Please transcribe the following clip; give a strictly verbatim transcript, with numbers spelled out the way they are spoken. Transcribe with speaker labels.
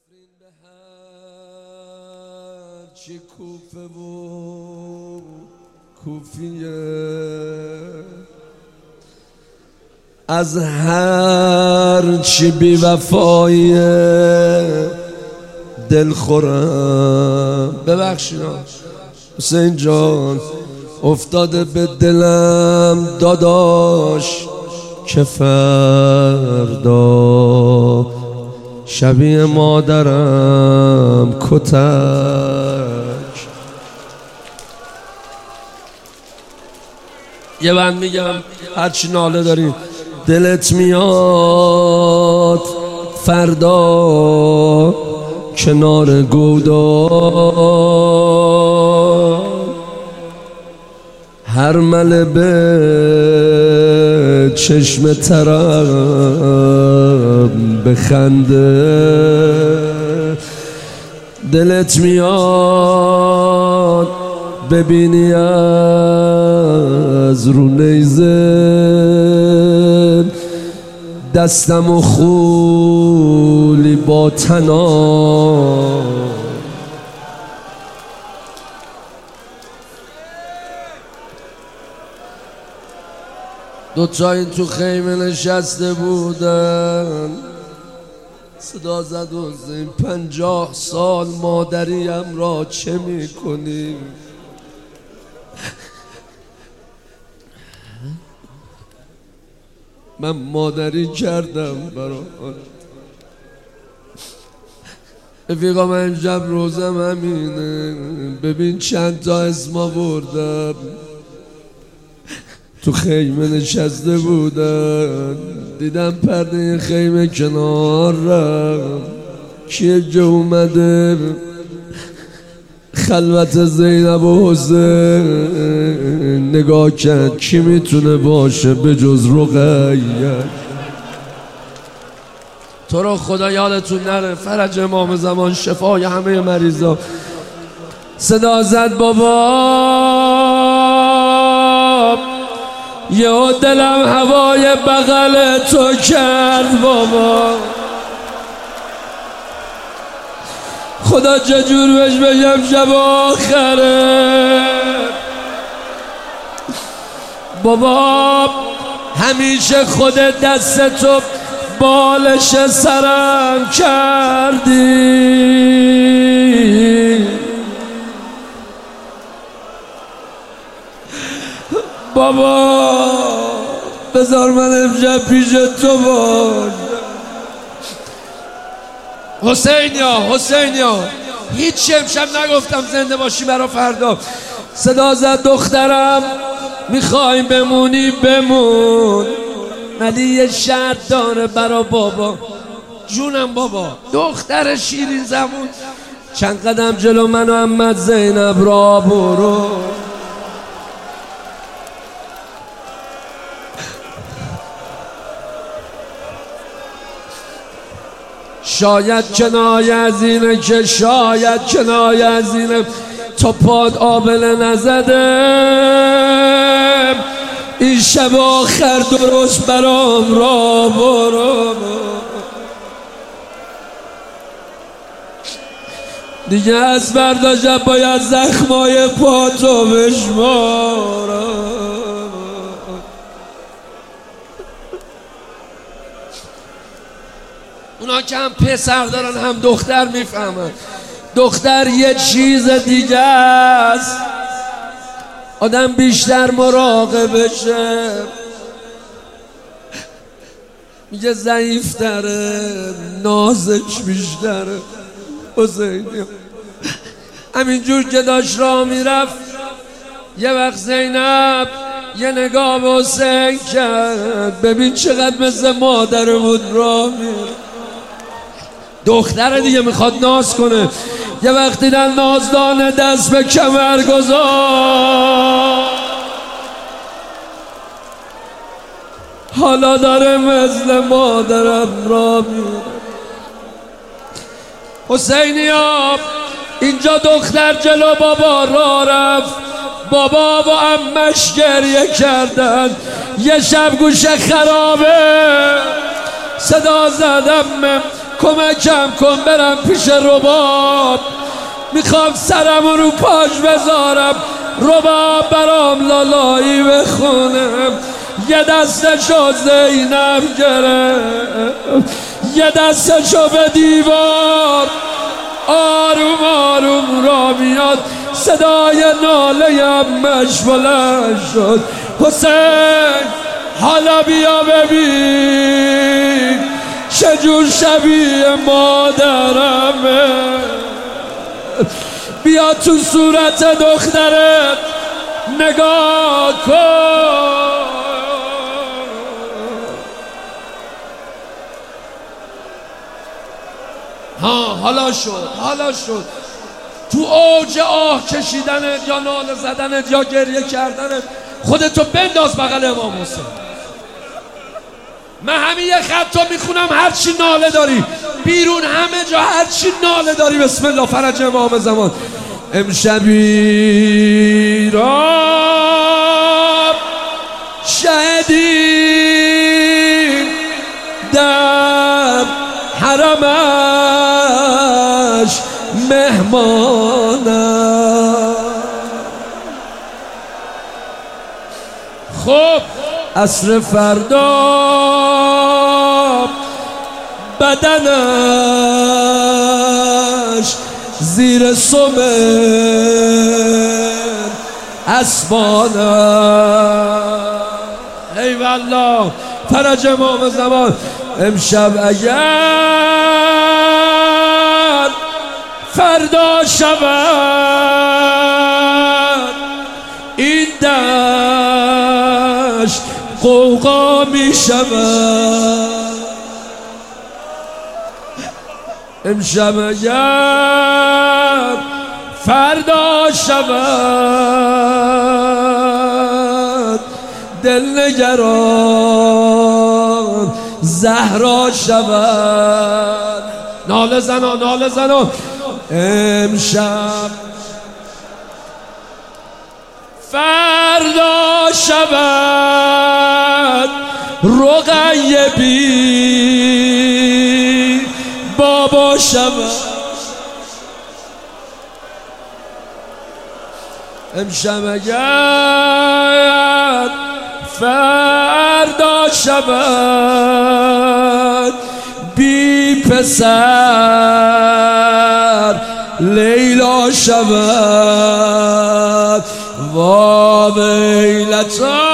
Speaker 1: نفرین به هر چی کوفه و کوفیه، از هر چی بی وفاییه دل خورم. ببخشید حسین جان، افتاده به دلم داداش که فردا شبیه مادرم کتک. یه بند میگم هرچی ناله داری دلت میاد فردا کنار گودال، هر مله به چشم ترم بخنده، دلت میاد ببینی از رو نیزه دستم و خولی با تنام. دوتا این تو خیمه نشسته بودن، صدا زد حسین پنجاه سال مادریم را چه میکنی؟ من مادری کردم برات. رفیقا من امشب روزم همینه، ببین چند تا اسم آوردم، تو خیمه نشسته بودن، دیدم پرده خیمه کنار رفت، کیه که اومده خلوت زینب و حسین نگاه کرد، کی میتونه باشه به جز رقیه؟ تو رو خدا یادتون نره فرج امام زمان شفای همه مریضا. صدا زد بابا یه دلم هوای بغل تو کرد بابا، خدا چجور بهش بگم شب آخره بابا، همیشه خود دست تو بالش سرم کردی بابا، بذار من امشب پیش تو باش. حسینیا حسینیا هیچ امشب نگفتم زنده باشی برا فردا. صدا زد دخترم میخوایم بمونی بمون، ولی یه شرط داره برا بابا. جونم بابا، دختر شیرین زبون، چند قدم جلو من و عمت زینب را برو. شاید کنایه از اینه که شاید کنایه از اینه تا پاد آبله نزده، این شب آخر درست برام را برو. دیگه از فردا شب باید زخمای پاتو بشمارم. اونا که هم پسر دارن هم دختر میفهمن، دختر یه چیز دیگه است، آدم بیشتر مراقبشه. میگه ضعیف تره نازش بیشتره. حسینی همینجور که داشت راه میرفت یه وقت زینب یه نگاه به حسین کرد، ببین چقدر مثل مادر بود راه میره. دختر دیگه میخواد ناز کنه، یه وقت دیدن نازدانه دست به کمر گذار، حالا داره مثل مادرم را میره. حسینیا اینجا دختر جلو بابا را رفت، بابا و عمش گریه کردن، یه شب گوشه خرابه صدا زدم کمکم کن برم پیش رباب، میخوام سرم رو پاش بذارم، رباب برام لالایی بخونم. یه دستشو زینب گرفت، یه دستشو به دیوار، آروم آروم را میاد، صدای ناله امش بلند شد. حسین حالا بیا ببین چجور شبیه مادرمه، بیا تو صورت دخترت نگاه کن. ها حالا شد، حالا شد. تو اوج آه کشیدنت یا ناله زدنت یا گریه کردنت خودتو بنداز بغل امام حسین. من همین یه خط رو میخونم، هر چی ناله داری بیرون، همه جا هر چی ناله داری بسم الله فرج امام زمان. امشبی را شهدی در حرمش مهمانم. خب عصر فردا بدنش زیر سم اسبانم. ای والله فرج امام زمان. امشب اگر فردا شود این دشت قوقا می شود، امشب اگر فردا شود دل نگران زهرا شود. ناله زنا ناله زنا. امشب فردا شود رقیه بی بابا شود، امشب اگر فردا شود بی پسر لیلا شود. وا ویلتا